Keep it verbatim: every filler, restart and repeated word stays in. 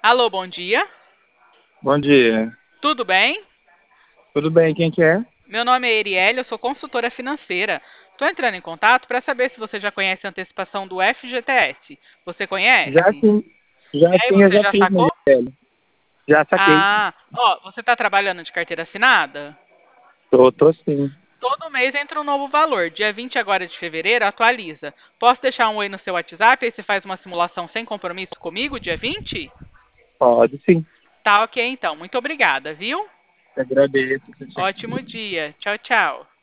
Alô, bom dia. Bom dia. Tudo bem? Tudo bem? Quem que é? Meu nome é Erielle, eu sou consultora financeira. Estou entrando em contato para saber se você já conhece a antecipação do F G T S. Você Já conhece? sim. Já É, e sim, eu você já já fiz, sacou? Miguel. Já saquei. Ah, ó, você está trabalhando de carteira assinada? Tô, tô sim. Todo mês entra um novo valor. Dia vinte agora de fevereiro, atualiza. Posso deixar um oi no seu WhatsApp e você faz uma simulação sem compromisso comigo, dia vinte? Pode sim. Tá ok, então. Muito obrigada, viu? Agradeço. Tchau, tchau. Ótimo dia. Tchau, tchau.